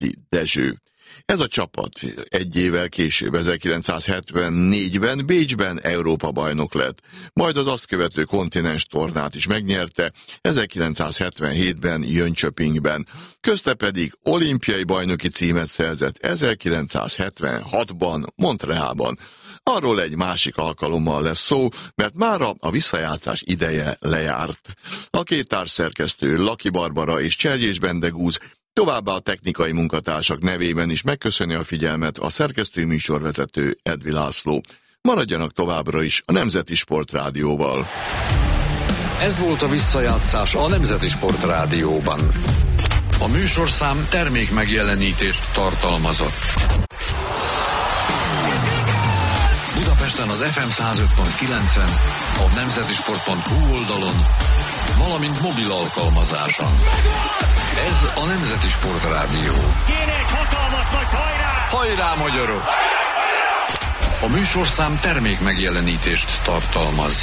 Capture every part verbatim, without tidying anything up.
Marti Dezső. Ez a csapat egy évvel később, ezerkilencszázhetvennégyben Bécsben Európa-bajnok lett, majd az azt követő kontinens tornát is megnyerte, ezerkilencszázhetvenhétben Jönköpingben, közte pedig olimpiai bajnoki címet szerzett ezerkilencszázhetvenhatban Montrealban. Arról egy másik alkalommal lesz szó, mert mára a visszajátszás ideje lejárt. A két társszerkesztő, Laki Barbara és Cserjés Bendegúz továbbá a technikai munkatársak nevében is megköszöni a figyelmet a szerkesztő műsorvezető Edvi László. Maradjanak továbbra is a Nemzeti Sport Rádióval. Ez volt a visszajátszás a Nemzeti Sport Rádióban. A műsorszám termék megjelenítést tartalmazott. Budapesten az ef em száz öt pont kilencen, a nemzetisport pont hu oldalon, valamint mobil alkalmazáson. Ez a Nemzeti Sport Rádió. Kéne egy hatalmas nagy hajrá! Hajrá, magyarok! A műsorszám termék megjelenítést tartalmaz.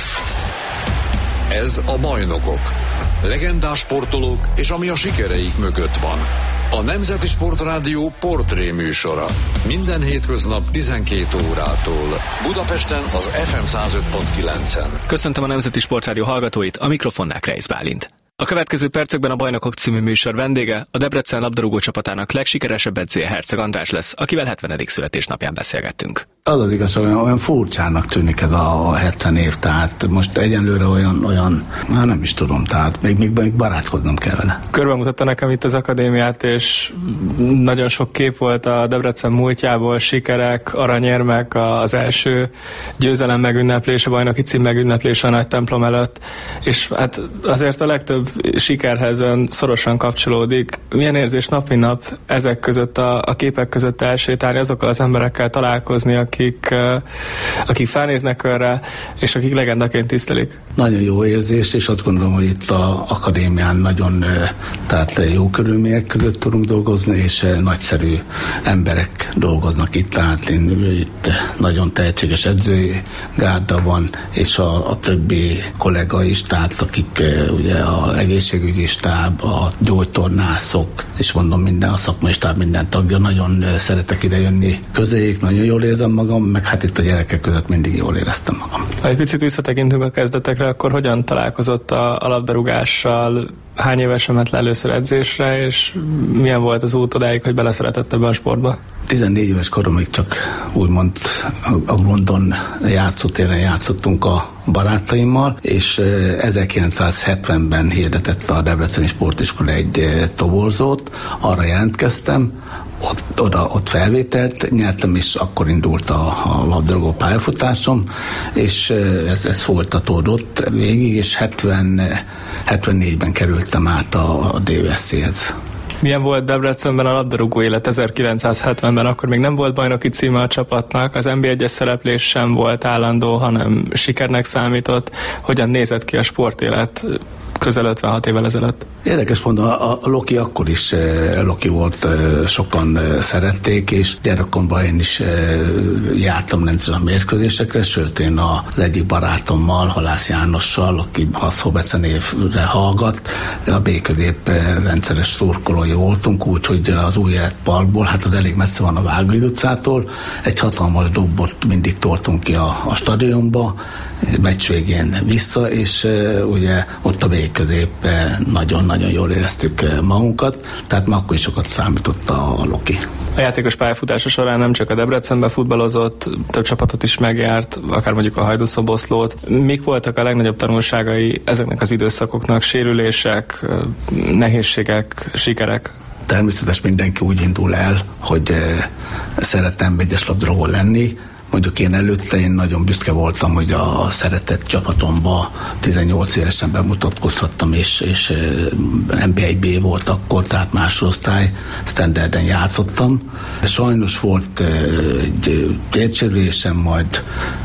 Ez a Bajnokok. Legendás sportolók és ami a sikereik mögött van. A Nemzeti Sport Rádió portré műsora. Minden hétköznap tizenkét órától. Budapesten az ef em száz öt pont kilencen. Köszöntöm a Nemzeti Sport Rádió hallgatóit, a mikrofonnál Kreisz Bálint. A következő percekben a Bajnokok című műsor vendége a Debrecen labdarúgó csapatának legsikeresebb edzője Herceg András lesz, akivel hetvenedik születésnapján beszélgettünk. Az az igaz, olyan, olyan furcsának tűnik ez a hetven év, tehát most egyenlőre olyan, olyan, már nem is tudom, tehát még, még, még barátkoznom kell vele. Körbemutatta nekem itt az akadémiát, és nagyon sok kép volt a Debrecen múltjából, sikerek, aranyérmek, az első győzelem megünneplése, bajnoki cím megünneplése a nagy templom előtt, és hát azért a legtöbb sikerhez ön szorosan kapcsolódik. Milyen érzés nap mint nap ezek között, a, a képek között elsétálni, azokkal az emberekkel találkozni, akik, akik felnéznek önre, és akik legendaként tisztelik? Nagyon jó érzés, és azt gondolom, hogy itt az akadémián nagyon tehát jó körülmények között tudunk dolgozni, és nagyszerű emberek dolgoznak itt, tehát én, itt nagyon tehetséges edzői gárda van, és a, a többi kollega is, tehát akik ugye a egészségügyi stáb, a gyógytornászok, és mondom, minden a szakmai stáb minden tagja, nagyon szeretek ide jönni közéjük, nagyon jól érzem magam, meg hát itt a gyerekek között mindig jól éreztem magam. Ha egy picit visszatekintünk a kezdetekre, akkor hogyan találkozott a, a labdarúgással? Hány évesen ment le először edzésre, és milyen volt az út odáig, hogy beleszeretett ebbe a sportba? tizennégy éves koromig csak úgymond a Grundon játszótéren játszottunk a barátaimmal, és ezerkilencszázhetvenben hirdetett a Debreceni Sportiskola egy toborzót, arra jelentkeztem, Ott, oda, ott felvételt nyertem, és akkor indult a, a labdarúgó pályafutásom, és ez, ez folytatódott végig, és hetven, hetvennégyben kerültem át a, a dé vé es cé-hez. Milyen volt Debrecenben a labdarúgó élet ezerkilencszázhetvenben? Akkor még nem volt bajnoki címe a csapatnak, az en bé egyes szereplés sem volt állandó, hanem sikernek számított. Hogyan nézett ki a sportélet közel ötvenhat évvel ezelőtt? Érdekes mondom, a, a Loki akkor is Loki volt, sokan szerették, és gyerekkoromban én is jártam rendszeresen a mérkőzésekre, sőt én az egyik barátommal, Halász Jánossal, aki Hasszó Bece névre hallgat, a B-közép rendszeres szurkolói voltunk, úgyhogy az Új Életparkból, hát az elég messze van a Vágóhíd utcától, egy hatalmas dobbot mindig toltunk ki a, a stadionba, meccs végén vissza, és uh, ugye ott a végközép nagyon-nagyon jól éreztük magunkat, tehát ma akkor is sokat számított a, a Loki. A játékos pályafutása során nem csak a Debrecenbe futballozott, több csapatot is megjárt, akár mondjuk a Hajdú-Szoboszlót. Mik voltak a legnagyobb tanulságai ezeknek az időszakoknak? Sérülések, nehézségek, sikerek? Természetesen mindenki úgy indul el, hogy uh, szeretem egyes labdarúgó lenni. Mondjuk én előtte én nagyon büszke voltam, hogy a szeretett csapatomba tizennyolc évesen bemutatkozhattam, és, és en bé egy bé volt akkor, tehát másodosztály standarden játszottam. Sajnos volt egy térsérülésem, majd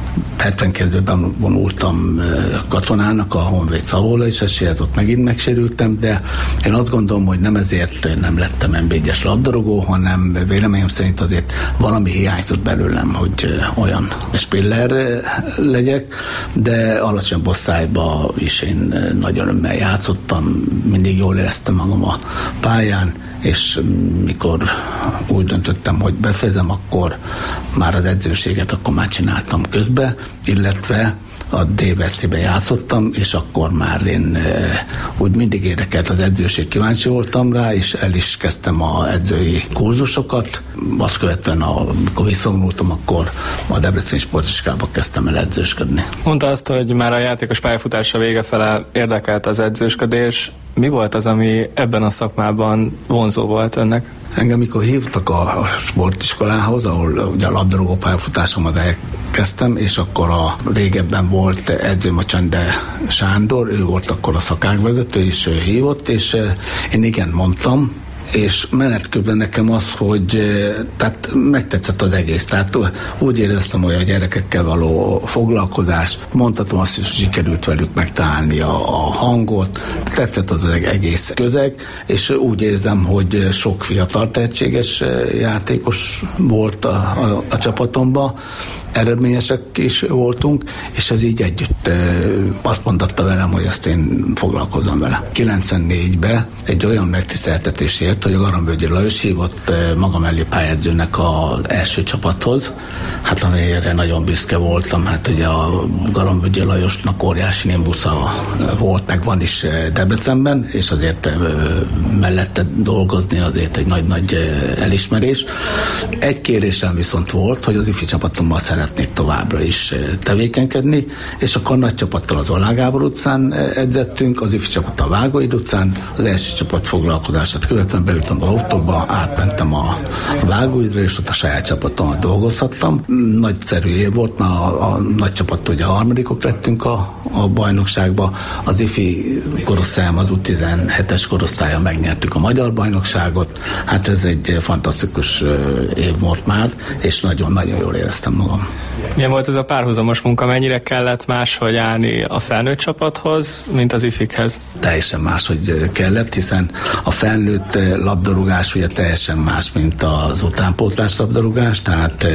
hetvenkettőben vonultam katonának a Honvéd Szavola, és esélyez ott megint megsérültem, de én azt gondolom, hogy nem ezért nem lettem en bé egyes labdarúgó, hanem véleményem szerint azért valami hiányzott belőlem, hogy olyan spiller legyek, de alacsonyabb osztályban is én nagyon örömmel játszottam, mindig jól éreztem magam a pályán, és mikor úgy döntöttem, hogy befejezem, akkor már az edzőséget akkor már csináltam közbe, illetve a dé-Veszébe játszottam, és akkor már én e, úgy mindig érdekelt az edzőség, kíváncsi voltam rá, és el is kezdtem az edzői kurzusokat. Azt követően, amikor visszavonultam, akkor a Debreceni Sportiskába kezdtem el edzősködni. Mondta azt, hogy már a játékos pályafutása vége fele érdekelt az edzősködés. Mi volt az, ami ebben a szakmában vonzó volt önnek? Engem mikor hívtak a sportiskolához, ahol ugye a labdarúgó pályafutásomat elkezdtem, és akkor a régebben volt edzőm a Csende Sándor, ő volt akkor a szakágvezető, és ő hívott, és én igen mondtam, és menet közben nekem az, hogy tehát megtetszett az egész. Tehát úgy éreztem, hogy a gyerekekkel való foglalkozás, mondhatom azt is, hogy sikerült velük megtalálni a, a hangot, tetszett az, az egész közeg, és úgy érzem, hogy sok fiatal tehetséges játékos volt a, a, a csapatomban, eredményesek is voltunk, és ez így együtt azt mondatta velem, hogy ezt én foglalkozom vele. kilencvennégyben egy olyan megtiszteltetésért, hogy a Garambölgyi Lajos hívott maga mellé pályázőnek az első csapathoz. Hát amelyre nagyon büszke voltam, hát ugye a Garambölgyi Lajosnak óriási nimbusza volt, meg van is Debrecenben, és azért mellette dolgozni azért egy nagy-nagy elismerés. Egy kérésem viszont volt, hogy az ifi csapatommal szeretnék továbbra is tevékenykedni, és akkor nagy csapattal az Ollán Gábor utcán edzettünk, az ifi csapat a Vágóid utcán, az első csapat foglalkozását követően beültem az autóba, átmentem a Vágóidra, és ott a saját csapatommal dolgozhattam. Nagyszerű év volt, mert a, a nagy csapat, ugye a harmadikok lettünk a, a bajnokságba, az ifi korosztályom, az u tizenhetes korosztálya megnyertük a magyar bajnokságot, hát ez egy fantasztikus év volt már, és nagyon-nagyon jól éreztem magam. Milyen volt ez a párhuzamos munka? Mennyire kellett máshogy állni a felnőtt csapathoz, mint az ifikhez? Teljesen máshogy kellett, hiszen a felnőtt labdarúgás ugye teljesen más, mint az utánpótlás labdarúgás, tehát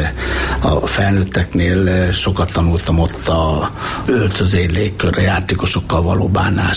a felnőtteknél sokat tanultam ott a öltözély légkör, a játékosokkal való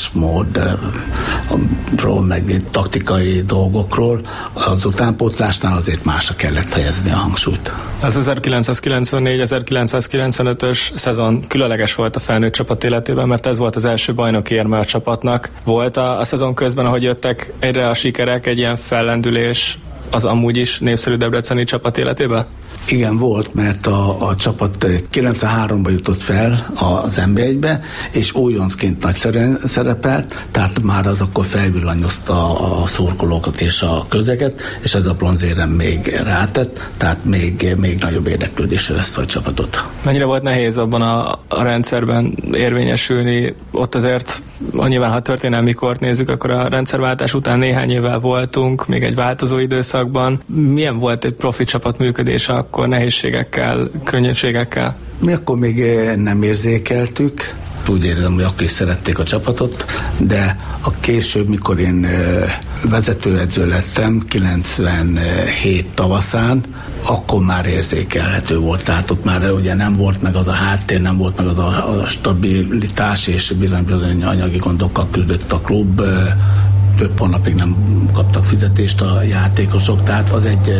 bánásmódról, meg taktikai dolgokról. Az utánpótlásnál azért másra kellett helyezni a hangsúlyt. Az ezerkilencszázkilencvennégy ezerkilencszázkilencvenötös szezon különleges volt a felnőtt csapat életében, mert ez volt az első bajnoki érme a csapatnak. Volt a, a szezon közben, ahogy jöttek egyre a sikerek, egy ilyen fellendülés az amúgy is népszerű debreceni csapat életében? Igen, volt, mert a, a csapat kilencvenháromban jutott fel az en bé egybe, és újoncként nagyszerűen szerepelt, tehát már az akkor felvillanyozta a szurkolókat és a közeget, és ez a bronzérem még rátett, tehát még, még nagyobb érdeklődésre lesz a csapatot. Mennyire volt nehéz abban a, a rendszerben érvényesülni? Ott azért, nyilván ha történelmi kort nézzük, akkor a rendszerváltás után néhány évvel voltunk, még egy változó időszakban. Milyen volt egy profi csapat működése akkor nehézségekkel, könnyűségekkel? Mi akkor még nem érzékeltük. Úgy érzem, hogy akkor is szerették a csapatot, de a később, mikor én vezetőedző lettem, kilencvenhét tavaszán, akkor már érzékelhető volt. Tehát ott már ugye nem volt meg az a háttér, nem volt meg az a, a stabilitás, és bizony-bizony anyagi gondokkal küzdött a klub. Több hónapig nem kaptak fizetést a játékosok, tehát az egy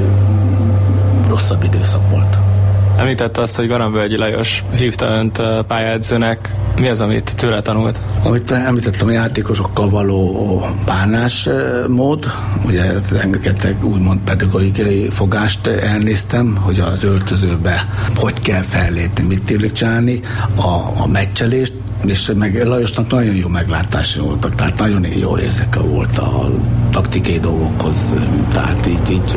rosszabb időszak volt. Említette azt, hogy Garambölgyi Lajos hívta önt pályaedzőnek. Mi az, amit tőle tanult? Amit említettem, a játékosokkal való bánásmód, ugye rengeteg úgymond pedagógiai fogást elnéztem, hogy az öltözőbe hogy kell fellépni, mit illik csinálni, a, a meccselést, és meg Lajosnak nagyon jó meglátásai voltak, tehát nagyon jó érzéke volt a taktikai dolgokhoz, tehát így, így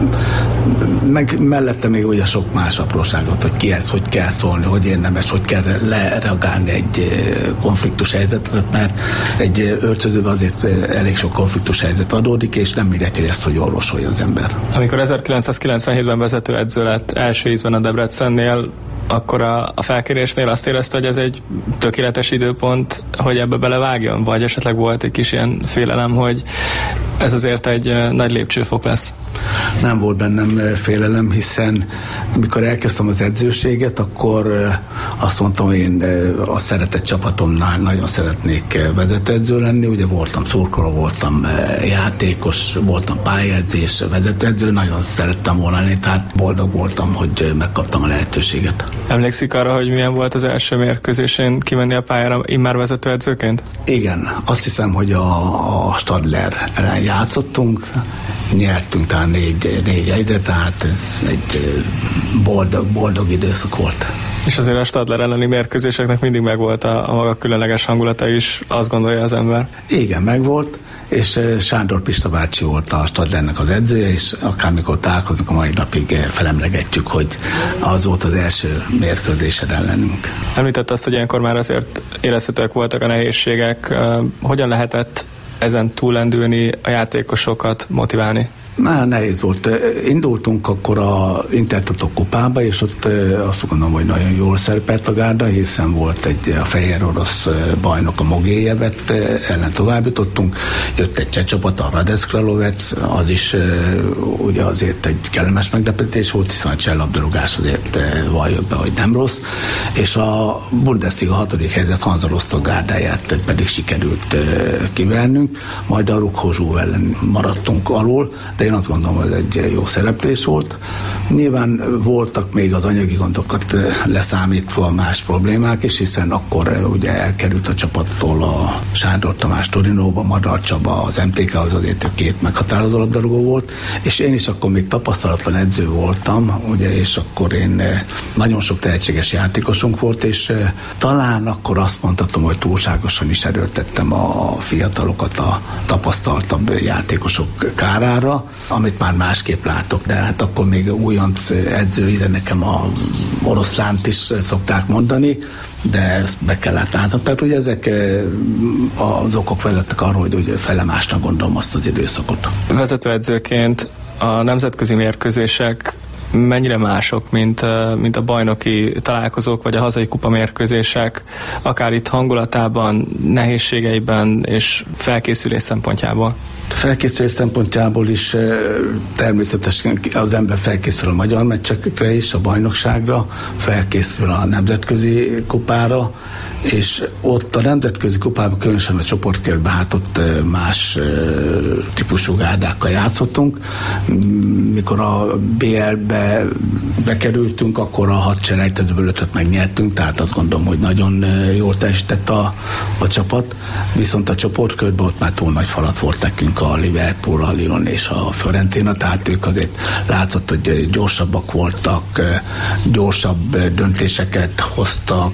meg mellette még ugye sok más apróságot, hogy kihez, hogy kell szólni, hogy érdemes, hogy kell lereagálni egy konfliktus helyzetet, mert egy öltözőben azért elég sok konfliktus helyzet adódik, és nem mindegy, hogy ezt hogy orvosolja az ember. Amikor ezerkilencszázkilencvenhétben vezetőedző lett első ízben a Debrecennél, akkor a, a felkérésnél azt érezte, hogy ez egy tökéletes időpont, hogy ebbe belevágjon? Vagy esetleg volt egy kis ilyen félelem, hogy ez azért egy nagy lépcsőfok lesz? Nem volt bennem félelem, hiszen mikor elkezdtem az edzőséget, akkor azt mondtam, hogy én a szeretett csapatomnál nagyon szeretnék vezetőedző lenni. Ugye voltam szurkoló, voltam játékos, voltam pályaedzés, vezetőedző, nagyon szerettem volna lenni, tehát boldog voltam, hogy megkaptam a lehetőséget. Emlékszik arra, hogy milyen volt az első mérkőzésén kimenni a pályára immár vezetőedzőként? Igen, azt hiszem, hogy a, a Stadler ellen játszottunk, nyertünk talán négy, négy egyre, tehát ez egy boldog, boldog időszak volt. És azért a Stadler elleni mérkőzéseknek mindig megvolt a, a maga különleges hangulata is, azt gondolja az ember. Igen, megvolt, és Sándor Pista bácsi volt a Stadlernek az edzője, és akármikor találkozunk, a mai napig felemlegetjük, hogy az volt az első mérkőzésed ellenünk. Említett azt, hogy ilyenkor már azért érezhetőek voltak a nehézségek. Hogyan lehetett ezen túllendülni, a játékosokat motiválni? Már nehéz volt. Indultunk akkor a Intertoto kupába, és ott azt gondolom, hogy nagyon jól szerepelt a gárda, hiszen volt egy a fehér orosz bajnok, a Mogiljevet ellen tovább jutottunk. Jött egy cseh csapat, a Radec Kralovec, az is ugye azért egy kellemes meglepetés volt, hiszen a cseh labdarúgás azért valljuk be, hogy nem rossz, és a Bundesliga hatodik helyzet Hansa Rostock gárdáját pedig sikerült kivernünk, majd a Rukhozsú ellen maradtunk alul, de én azt gondolom, hogy ez egy jó szereplés volt. Nyilván voltak még az anyagi gondokat leszámítva más problémák is, hiszen akkor ugye elkerült a csapattól a Sándor Tamás Torinóba, Madar Csaba az em té ká-hoz, azért két meghatározó labdarúgó volt, és én is akkor még tapasztalatlan edző voltam, ugye, és akkor én nagyon sok tehetséges játékosunk volt, és talán akkor azt mondhatom, hogy túlságosan is erőltettem a fiatalokat a tapasztaltabb játékosok kárára, amit már másképp látok, de hát akkor még újonc edző, ide nekem a oroszlánt is szokták mondani, de ezt be kellett látnom. Tehát ugye ezek az okok vezettek arra, hogy, hogy felemásnak gondolom azt az időszakot. Vezetőedzőként a nemzetközi mérkőzések mennyire mások, mint, mint a bajnoki találkozók, vagy a hazai kupamérkőzések, akár itt hangulatában, nehézségeiben és felkészülés szempontjából? A felkészülés szempontjából is természetesen az ember felkészül a magyar meccsekre is, a bajnokságra, felkészül a nemzetközi kupára, és ott a nemzetközi kupában, különösen a csoportkörben, hát ott más típusú gárdákkal játszottunk. Mikor a bé el-be bekerültünk, akkor a hat selejtezőből ötöt megnyertünk, tehát azt gondolom, hogy nagyon jól teljesített a, a csapat, viszont a csoportkörben ott már túl nagy falat volt nekünk a Liverpool, a Lyon és a Fiorentina, tehát ők azért látszott, hogy gyorsabbak voltak, gyorsabb döntéseket hoztak,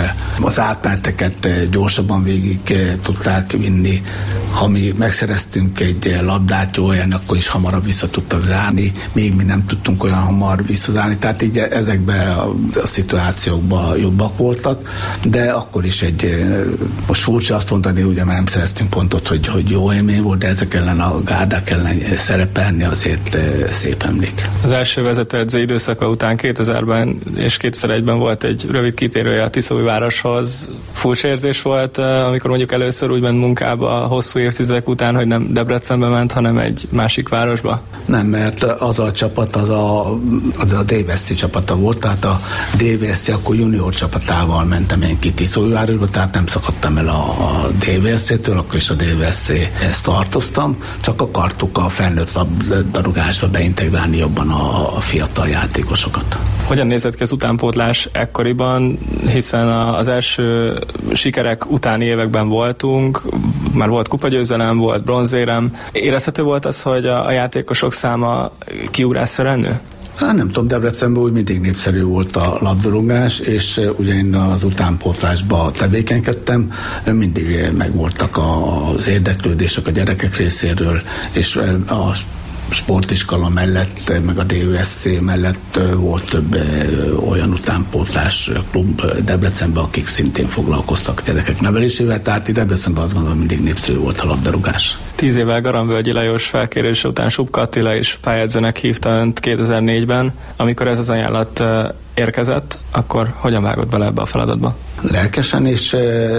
az átmeneteket gyorsabban végig tudták vinni. Ha mi megszereztünk egy labdát jó olyan, akkor is hamarabb vissza tudtak zárni, még mi nem tudtunk olyan hamar visszazárni, tehát így ezekben a, a szituációkban jobbak voltak, de akkor is egy, most furcsa azt mondani, ugye, mert nem szereztünk pontot, hogy, hogy jó élmény volt, de ezek ellen a gárdák ellen szerepelni azért szép emlék. Az első vezetőedző időszaka után kétezerben és kétezer-egyben volt egy rövid kitérője a Tiszaújvároshoz. Furcsa érzés volt, amikor mondjuk először úgy ment munkába hosszú évtizedek után, hogy nem Debrecenbe ment, hanem egy másik városba? Nem, mert az a csapat, az a, az a dé vé es cé csapata volt, tehát a dé vé es cé akkor junior csapatával mentem én ki Tiszaújvárosba, tehát nem szakadtam el a, a dé vé es cé-től, akkor is a dé vé es cé-hez tartoztam, csak akartuk a felnőtt labdarúgásba beintegrálni jobban a, a fiatal játékosokat. Hogyan nézett ki az utánpótlás ekkoriban, hiszen az első sikerek utáni években voltunk, már volt kupagyőzelem, volt bronzérem. Érezhető volt az, hogy a, a játékosok száma kiugrásszerűen nő? Hát nem tudom, Debrecenben úgy mindig népszerű volt a labdarúgás, és ugye én az utánpótlásba tevékenykedtem, mindig megvoltak az érdeklődések a gyerekek részéről, és a sportiskola mellett, meg a dé vé es cé mellett volt több olyan utánpótlás klub Debrecenben, akik szintén foglalkoztak gyerekek nevelésével, tehát itt Debrecenben azt gondolom mindig népszerű volt a labdarúgás. Tíz évvel Garamvölgyi Lajos felkérése után Subka Attila is pályázónak hívta önt kétezer-négyben, amikor ez az ajánlat érkezett, akkor hogyan vágott bele ebbe a feladatba? Lelkesen, és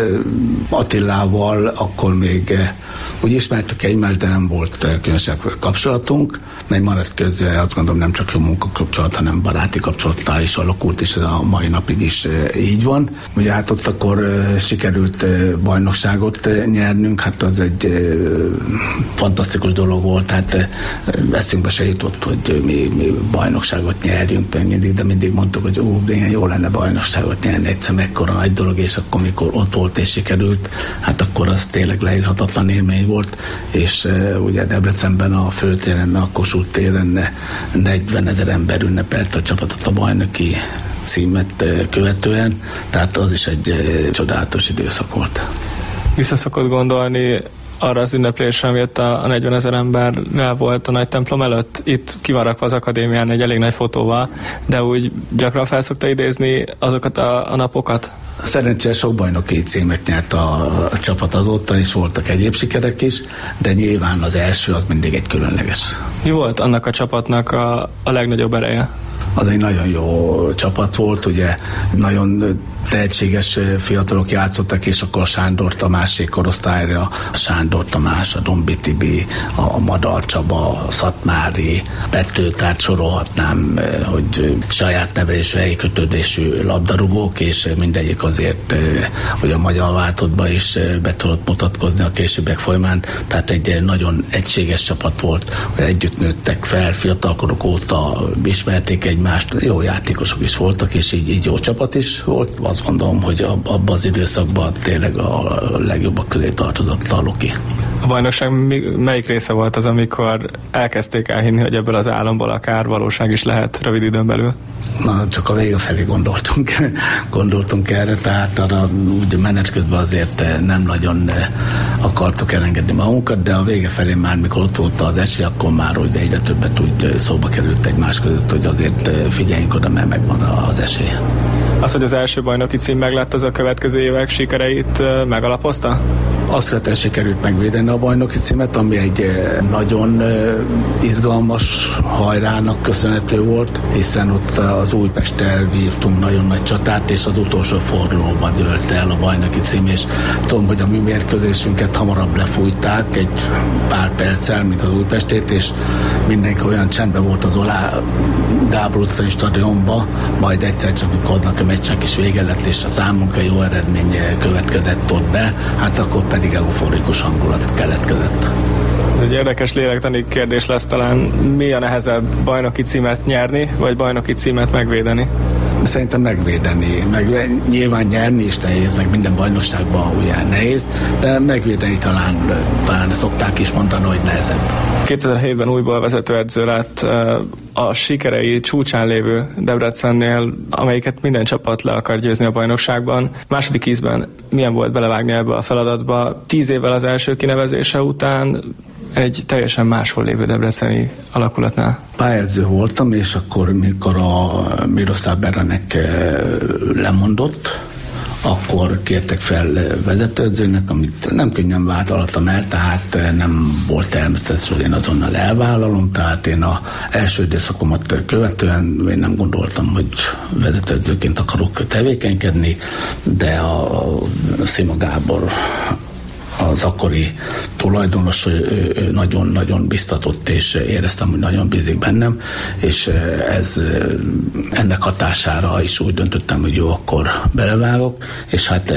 Attilával akkor még úgy ismertük egymást, de nem volt különösebb kapcsolatunk, mert már ez közben azt gondolom nem csak jó munkakapcsolat, hanem baráti kapcsolattá is alakult, és ez a mai napig is így van. Ugye hát ott akkor sikerült bajnokságot nyernünk, hát az egy fantasztikus dolog volt, tehát eszünkbe se jutott, hogy mi, mi bajnokságot nyerjünk meg mindig, de mindig mondtuk, hogy ú, de jó lenne bajnokságot nyerni, egyszer mekkora nagy dolog, és akkor mikor ott volt és sikerült, hát akkor az tényleg leírhatatlan élmény volt, és uh, ugye Debrecenben a főtéren, a Kossuth téren negyvenezer ember ünnepelte a csapatot a bajnoki címet uh, követően, tehát az is egy uh, csodálatos időszak volt. Vissza szokott gondolni arra az ünneplésre, ami ott a negyvenezer emberrel volt a nagy templom előtt. Itt ki van rakva az akadémián egy elég nagy fotóval, de úgy gyakran fel szokta idézni azokat a, a napokat? Szerencsére sok bajnoki címet nyert a, a csapat azóta, és voltak egyéb sikerek is, de nyilván az első az mindig egy különleges. Mi volt annak a csapatnak a, a legnagyobb ereje? Az egy nagyon jó csapat volt, ugye nagyon tehetséges fiatalok játszottak, és akkor a Sándor Tamás korosztályra, a Sándor Tamás, a Dombi Tibi, a Madar Csaba, a Szatmári, Petőtárt sorolhatnám, hogy saját nevelésű, helyi kötődésű labdarúgók, és mindegyik azért, hogy a magyar váltottba is be tudott mutatkozni a későbbek folyamán, tehát egy nagyon egységes csapat volt, hogy együtt nőttek fel, fiatalkorok óta ismerték egymást, jó játékosok is voltak, és így, így jó csapat is volt. Azt gondolom, hogy abban az időszakban tényleg a legjobbak közé tartozott a Loki. A bajnokság melyik része volt az, amikor elkezdték elhinni, hogy ebből az álomból akár valóság is lehet rövid időn belül? Na, csak a vége felé gondoltunk, gondoltunk erre, tehát arra úgy menet közben azért nem nagyon akartuk elengedni magunkat, de a vége felé már, mikor ott volt az esély, akkor már úgy egyre többet úgy szóba került egymás között, hogy azért figyeljünk oda, mert megvan az esély. Az, hogy az első bajnoki cím meglett, az a következő évek sikereit megalapozta? Azt követően sikerült megvédeni a bajnoki címet, ami egy nagyon izgalmas hajrának köszönhető volt, hiszen ott az Újpesttel vívtunk nagyon nagy csatát, és az utolsó fordulóban dőlt el a bajnoki cím, és tudom, hogy a mi mérkőzésünket hamarabb lefújták egy pár perccel, mint az Újpestét, és mindenki olyan csendben volt az Olá Gábor utcai stadionba, majd egyszer csak mikor adnak a meccsnek is vége lett, és a számunkra jó eredmény következett ott be, hát akkor pedig euforikus hangulat keletkezett. Ez egy érdekes lélektani kérdés lesz talán. Mi a nehezebb, bajnoki címet nyerni, vagy bajnoki címet megvédeni? Szerintem megvédeni, meg nyilván nyerni is nehéz, meg minden bajnokságban ugye nehéz, de megvédeni talán, talán szokták is mondani, hogy nehezebb. kétezer-hétben újból vezetőedző lett, a sikerei csúcsán lévő Debrecennél, amelyiket minden csapat le akar győzni a bajnokságban. Második ízben milyen volt belevágni ebbe a feladatba? Tíz évvel az első kinevezése után egy teljesen máshol lévő debreceni alakulatnál. Pályázó voltam, és akkor, mikor a Miroslav Beranek lemondott, akkor kértek fel vezetőedzőnek, amit nem könnyen vállaltam el, tehát nem volt természetes, hogy én azonnal elvállalom, tehát én az első időszakomat követően én nem gondoltam, hogy vezetőedzőként akarok tevékenykedni, de a Szima Gábor, az akkori tulajdonos nagyon-nagyon biztatott, és éreztem, hogy nagyon bízik bennem, és ez, ennek hatására is úgy döntöttem, hogy jó, akkor belevágok, és hát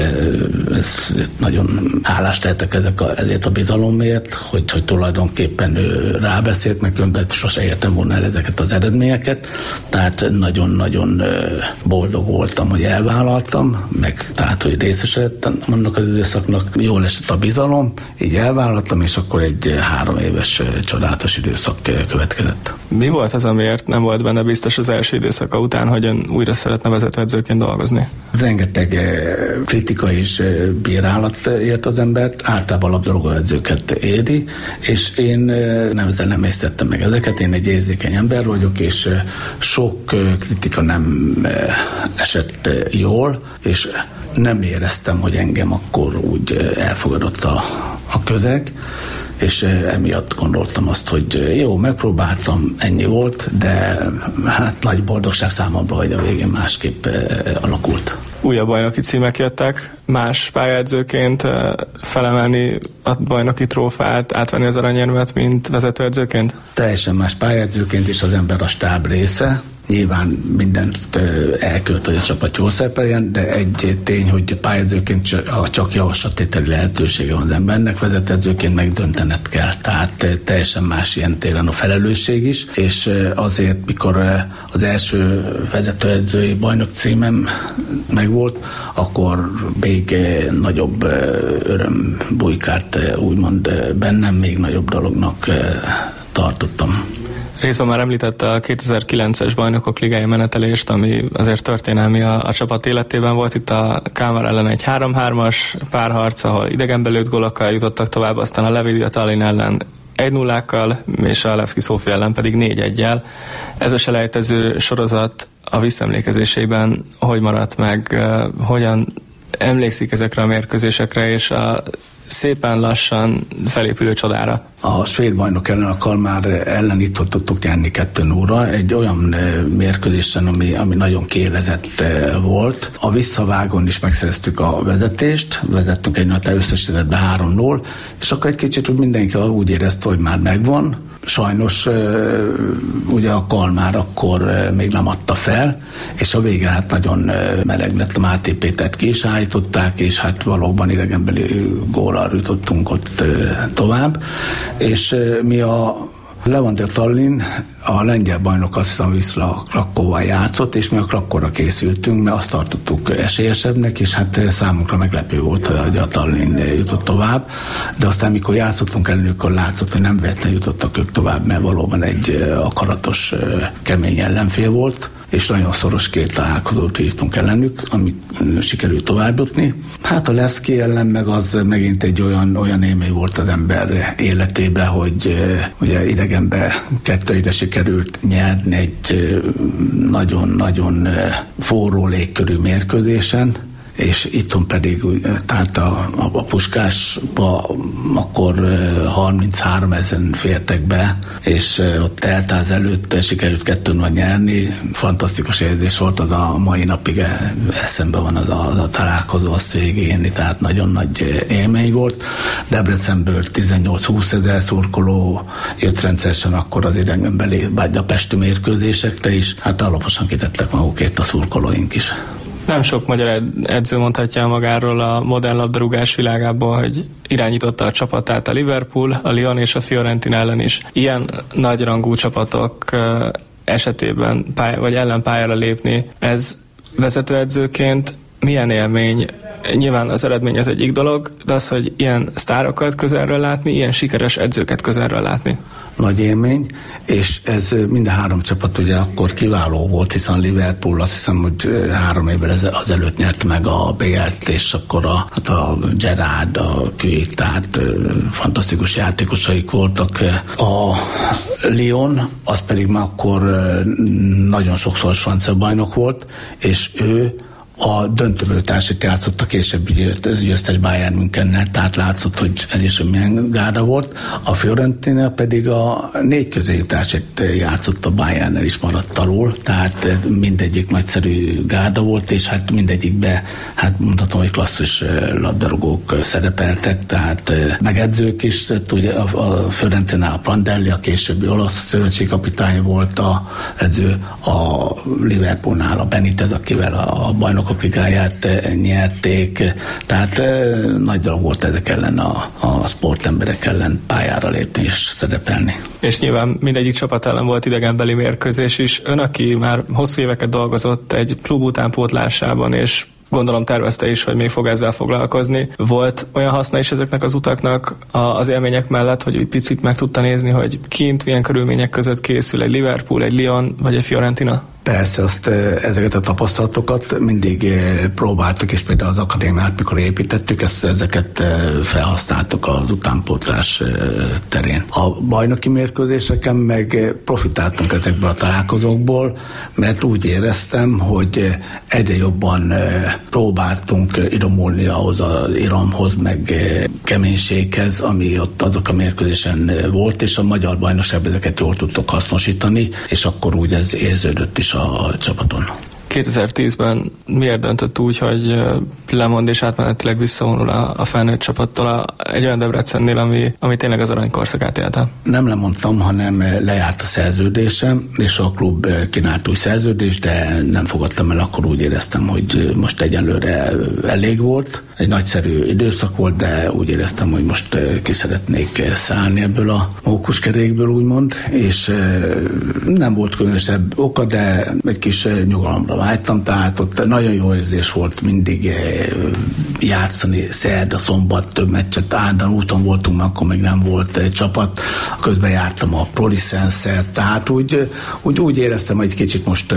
ez nagyon hálás lehetek ezek a, ezért a bizalomért, hogy, hogy tulajdonképpen ő rábeszélt, meg önben sose értem volna el ezeket az eredményeket, tehát nagyon-nagyon boldog voltam, hogy elvállaltam, meg tehát, hogy részesedtem annak az időszaknak, jól esett a bizalom, így elvállaltam, és akkor egy három éves csodálatos időszak következett. Mi volt az, amiért nem volt benne biztos az első időszaka után, hogy ön újra szeretne vezetőedzőként dolgozni? Rengeteg kritika és bírálat ért az embert, általában labdarúgóedzőket éri, és én nem ezzel nem észtettem meg ezeket, én egy érzékeny ember vagyok, és sok kritika nem esett jól, és nem éreztem, hogy engem akkor úgy elfogadott a, a közeg, és emiatt gondoltam azt, hogy jó, megpróbáltam, ennyi volt, de hát nagy boldogság számomra, hogy a végén másképp alakult. Újabb bajnoki címek jöttek, más pályaedzőként felemelni a bajnoki trófát, átvenni az aranyérmet, mint vezetőedzőként? Teljesen más pályaedzőként is, az ember a stáb része. Nyilván mindent elkölt, hogy a csapat jól szerepeljen, de egy tény, hogy pályázóként csak javaslattételi lehetősége van az embernek, vezetőedzőként meg döntened kell. Tehát teljesen más ilyen téren a felelősség is, és azért, mikor az első vezetőedzői bajnok címem megvolt, akkor még nagyobb öröm bujkált úgymond bennem, még nagyobb dolognak tartottam. Részben már említette a kétezer-kilences Bajnokok Ligája menetelést, ami azért történelmi a, a csapat életében volt. Itt a Kalmar ellen egy három-hármas párharc, ahol idegenbelőtt gólokkal jutottak tovább, aztán a Levadia Tallinn ellen egy nullákkal, és a Levski Szófia ellen pedig négy egyel. Ez a selejtező sorozat a visszaemlékezésében hogy maradt meg, hogyan emlékszik ezekre a mérkőzésekre, és a szépen lassan felépülő csodára? A svéd bajnok ellen, a Kalmar ellen itt tudtuk nyerni kettő nullra, egy olyan mérkőzésen, ami, ami nagyon kiélezett volt. A visszavágón is megszereztük a vezetést, vezettünk egy nagy összesítetben három null, és akkor egy kicsit úgy mindenki úgy érezte, hogy már megvan. Sajnos ugye a Kalmár akkor még nem adta fel, és a végén hát nagyon meleg lett, a Máté Pétert ki is állították, és hát valóban idegenbeli góllal jutottunk ott tovább. És mi a Levadia Tallinn, a lengyel bajnok, azt hiszem Wisla Krakóval játszott, és mi a Krakóra készültünk, mert azt tartottuk esélyesebbnek, és hát számunkra meglepő volt, hogy a Tallinn jutott tovább, de aztán mikor játszottunk ellenük, akkor látszott, hogy nem véletlenül jutottak ők tovább, mert valóban egy akaratos, kemény ellenfél volt, és nagyon szoros két találkozót hívtunk ellenük, amit sikerült tovább jutni. Hát a Levski ellen meg az megint egy olyan, olyan élmény volt az ember életében, hogy ugye idegenbe kettő ide sikerült nyerni egy nagyon-nagyon forró légkörű mérkőzésen, és itthon pedig, tehát a, a, a Puskásba akkor harminchárom ezeren fértek be, és ott teltház előtt sikerült kettő null nyerni. Fantasztikus érzés volt, az a mai napig eszembe van az a, az a találkozó, azt végigélni, tehát nagyon nagy élmény volt. Debrecenből tizennyolc-húsz ezer szurkoló jött rendszeresen akkor az idegenbeli budapesti mérkőzésekre is, hát alaposan kitettek magukért a szurkolóink is. Nem sok magyar edző mondhatja magáról a modern labdarúgás világából, hogy irányította a csapatát a Liverpool, a Lyon és a Fiorentina ellen is. Ilyen nagyrangú csapatok esetében pály- vagy ellen pályára lépni, ez vezetőedzőként milyen élmény? Nyilván az eredmény az egyik dolog, de az, hogy ilyen sztárokat közelről látni, ilyen sikeres edzőket közelről látni. Nagy élmény, és ez mind a három csapat ugye akkor kiváló volt, hiszen Liverpool azt hiszem, hogy három évvel azelőtt nyert meg a bé el-t, és akkor a, hát a Gerrard, a Kuit, tehát fantasztikus játékosaik voltak. A Lyon, az pedig már akkor nagyon sokszor francia bajnok volt, és ő a döntőből-társít játszott a későbbi győztes Bayern Münchennel, tehát látszott, hogy ez is milyen gárda volt. A Fiorentina pedig a négy közéjutásit játszott a Bayernnel is maradt alul, tehát mindegyik nagyszerű gárda volt, és hát mindegyikbe, hát mondhatom, hogy klasszis labdarúgók szerepeltek, tehát megedzők is, ugye a Fiorentina a Prandelli, a későbbi olasz szövetségkapitány volt a edző, a Liverpoolnál a Benitez, akivel a bajnok a ligáját nyerték, tehát nagy dolog volt ezek ellen a, a sportemberek ellen pályára lépni és szerepelni. És nyilván mindegyik csapat ellen volt idegenbeli mérkőzés is. Ön, aki már hosszú éveket dolgozott egy klub utánpótlásában, és gondolom tervezte is, hogy még fog ezzel foglalkozni. Volt olyan haszna is ezeknek az utaknak az élmények mellett, hogy egy picit meg tudta nézni, hogy kint milyen körülmények között készül egy Liverpool, egy Lyon vagy egy Fiorentina? Persze, azt, ezeket a tapasztalatokat mindig próbáltuk, és például az akadémiát, mikor építettük, ezt, ezeket felhasználtuk az utánpótlás terén. A bajnoki mérkőzéseken meg profitáltunk ezekből a találkozókból, mert úgy éreztem, hogy egyre jobban próbáltunk idomulni ahhoz az iramhoz, meg keménységhez, ami ott azok a mérkőzésen volt, és a magyar bajnokságban ezeket jól tudtok hasznosítani, és akkor úgy ez érződött is a csapaton. kétezer-tízben miért döntött úgy, hogy lemond és átmenetileg visszavonul a, a felnőtt csapattól a, egy olyan Debrecennél, ami, ami tényleg az aranykorszakát élte? Nem lemondtam, hanem lejárt a szerződésem, és a klub kínált új szerződést, de nem fogadtam el, akkor úgy éreztem, hogy most egyelőre elég volt. Egy nagyszerű időszak volt, de úgy éreztem, hogy most ki szeretnék szállni ebből a mókuskerékből, úgymond, és nem volt különösebb oka, de egy kis nyugalomra vágytam, tehát ott nagyon jó érzés volt mindig játszani, szerda, szombat, több meccset, áldan úton voltunk, mert akkor még nem volt egy csapat, közben jártam a Prolicenszer, tehát úgy, úgy, úgy éreztem, hogy egy kicsit most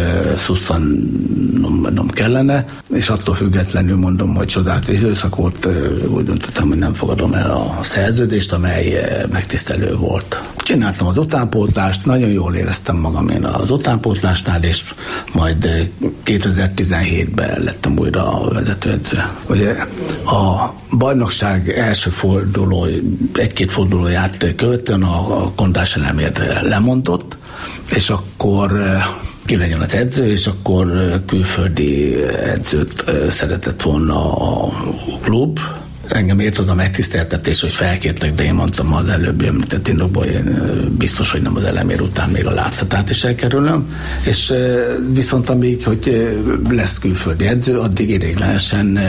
szusszannom kellene, és attól függetlenül mondom, hogy csodálatos időszak volt, úgy döntöttem, hogy nem fogadom el a szerződést, amely megtisztelő volt. Csináltam az utánpótlást, nagyon jól éreztem magam én az utánpótlásnál, és majd kétezer-tizenhétben lettem újra a vezetőedző. Ugye a bajnokság első forduló, egy-két fordulóját követően a Kondás Elemér lemondott, és akkor ki legyen az edző, és akkor külföldi edzőt szeretett volna a klub. Engem ért az a megtiszteltetés, hogy felkértek, de én mondtam az előbbi említett indokból, én biztos, hogy nem az Elemér után még a látszatát is elkerülöm, és viszont amíg, hogy lesz külföldi edző, addig ideiglenesen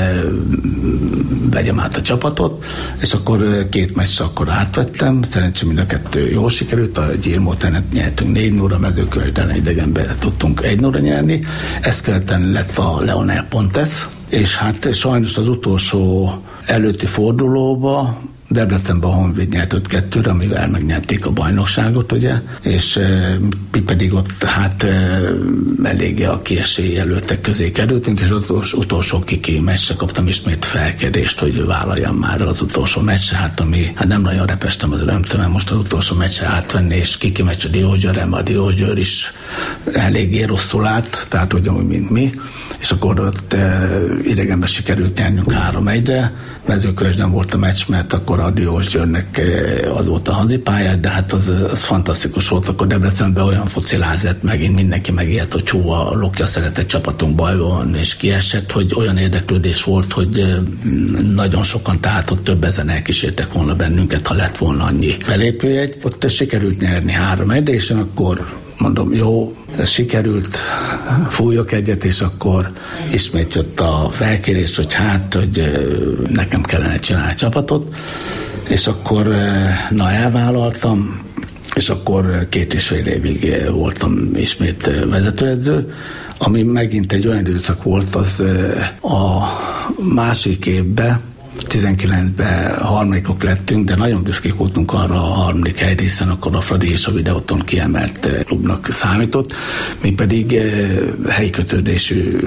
vegyem át a csapatot, és akkor két meccs akkor átvettem, szerencsém mind a kettő jól sikerült, a Gyirmótenet nyertünk négy nulla, Mezőkövesden idegenben tudtunk egy nulla nyerni, ezt követően lett a Leonel Pontes, és hát sajnos az utolsó előtti fordulóba Debrecenben a Honvéd nyert öt kettőre, amivel megnyerték a bajnokságot, ugye, és mi pedig ott hát eléggé a kiesély jelöltek közé kerültünk, és az utolsó kiki meccsre kaptam ismét felkérést, hogy vállaljam már az utolsó meccsre, hát ami, hát nem nagyon repestem az örömtől, mert most az utolsó meccsre átvenni, és kiki meccs a Diósgyőrre, mert a Diósgyőr is eléggé rosszul állt, tehát ugyanúgy, mint mi, és akkor ott idegenben sikerült nyernünk három egyre, Mezőkövesden volt a meccs, mert akkor a Diósgyőrnek az volt a hanzipályát, de hát az, az fantasztikus volt, akkor Debrecenben olyan fociláz lett, megint mindenki megijedt, hogy hú, a Loki a szeretett csapatunk bajban, és kiesett, hogy olyan érdeklődés volt, hogy nagyon sokan, tehát ott több ezen elkísértek volna bennünket, ha lett volna annyi belépőjegy. Ott sikerült nyerni három egyre, és akkor mondom, jó, ez sikerült, fújok egyet, és akkor ismét jött a felkérés, hogy hát, hogy nekem kellene csinálni csapatot, és akkor na elvállaltam, és akkor két és fél évig voltam ismét vezetőedző, ami megint egy olyan időszak volt, az a másik évben, tizenkilencben harmadikok lettünk, de nagyon büszkék voltunk arra a harmadik helyre, hiszen akkor a Fradi és a Videóton kiemelt klubnak számított. Mi pedig helyi kötődésű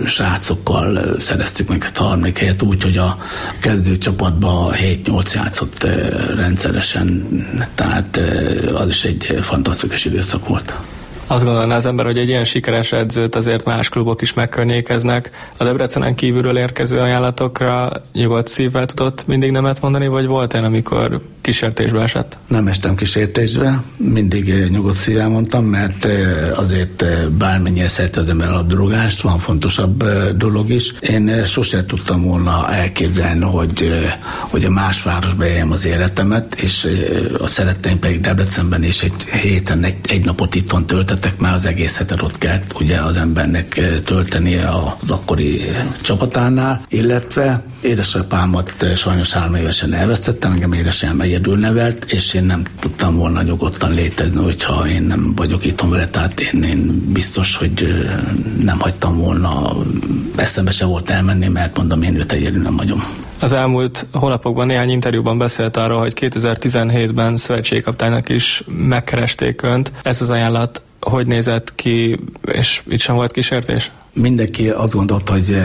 srácokkal szereztük meg ezt a harmadik helyet úgy, hogy a kezdőcsapatban hét-nyolc játszott rendszeresen, tehát az is egy fantasztikus időszak volt. Azt gondolná az ember, hogy egy ilyen sikeres edzőt azért más klubok is megkörnyékeznek. A Debrecenen kívülről érkező ajánlatokra nyugodt szívvel tudott mindig nemet mondani, vagy volt olyan, amikor kísértésbe esett? Nem estem kísértésbe, mindig nyugodt szívvel mondtam, mert azért bármennyire szerte az ember a labdarúgást, van fontosabb dolog is. Én sosem tudtam volna elképzelni, hogy, hogy a más városba éljem az életemet, és a szeretteim pedig Debrecenben, és egy héten egy, egy napot itthon töltetek, mert az egész hetet ott kellett ugye az embernek töltenie az akkori csapatánál, illetve édesapámat sajnos három évesen elvesztettem, engem édesem egyedül nevelt, és én nem tudtam volna nyugodtan létezni, hogyha én nem vagyok itthon vele, tehát én, én biztos, hogy nem hagytam volna, eszembe se volt elmenni, mert mondom, én őt egyedül nem vagyom. Az elmúlt hónapokban néhány interjúban beszélt arról, hogy kétezer-tizenhétben szövetségkapitánynak is megkeresték önt. Ez az ajánlat hogy nézett ki, és itt sem volt kísértés? Mindenki azt gondolta, hogy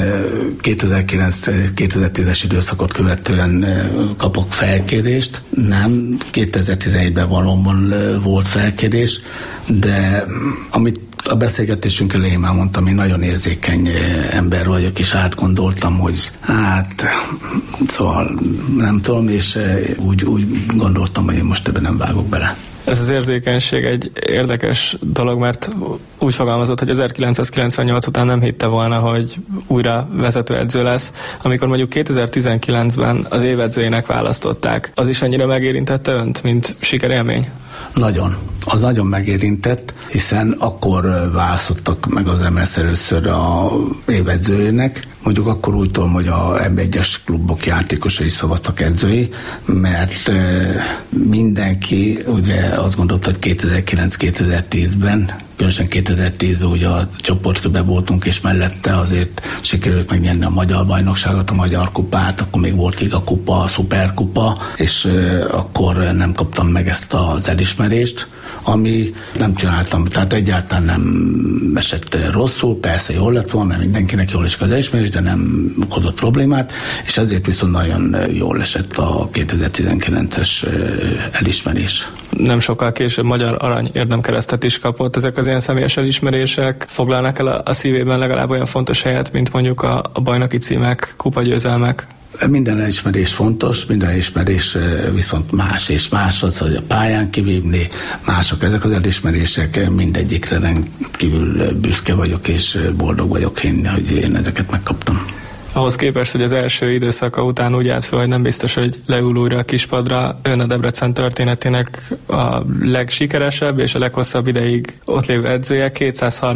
kétezer-kilenc-kétezer-tízes időszakot követően kapok felkérést. Nem, kétezer-tizenegyben valóban volt felkérés, de amit a beszélgetésünk elején már mondtam, én nagyon érzékeny ember vagyok, és átgondoltam, hogy hát, szóval nem tudom, és úgy, úgy gondoltam, hogy én most ebben nem vágok bele. Ez az érzékenység egy érdekes dolog, mert úgy fogalmazott, hogy ezerkilencszázkilencvennyolc után nem hitte volna, hogy újra vezetőedző lesz. Amikor mondjuk kétezer-tizenkilencben az évedzőjének választották, az is annyira megérintette önt, mint sikerélmény? Nagyon. Az nagyon megérintett, hiszen akkor választottak meg az em es először a évedzőjének. Mondjuk akkor úgy tudom, hogy a em egyes klubok játékosai szavaztak edzői, mert mindenki ugye azt gondolta, hogy kétezer-kilenc-kétezer-tízben, különösen kétezer-tízben ugye a csoportkörben voltunk, és mellette azért sikerült megnyerni a magyar bajnokságot, a magyar kupát, akkor még volt Liga kupa, szuperkupa, és akkor nem kaptam meg ezt az elismerést, ami nem csináltam, tehát egyáltalán nem esett rosszul, persze jól lett volna, mert mindenkinek jól esik az elismerés, de nem okozott problémát, és ezért viszont nagyon jól esett a kétezer-tizenkilences elismerés. Nem sokkal később Magyar Arany érdemkeresztet is kapott. Ezek az ilyen személyes elismerések foglalnak el a szívében legalább olyan fontos helyet, mint mondjuk a, a bajnoki címek, kupagyőzelmek? Minden elismerés fontos, minden elismerés viszont más és más az, hogy a pályán kivívni, mások ezek az elismerések, mindegyikre rendkívül büszke vagyok és boldog vagyok én, hogy én ezeket megkaptam. Ahhoz képest, hogy az első időszaka után úgy állt fel, hogy nem biztos, hogy leül újra a kispadra, ön a Debrecen történetének a legsikeresebb és a leghosszabb ideig ott lévő edzője, kétszázharminc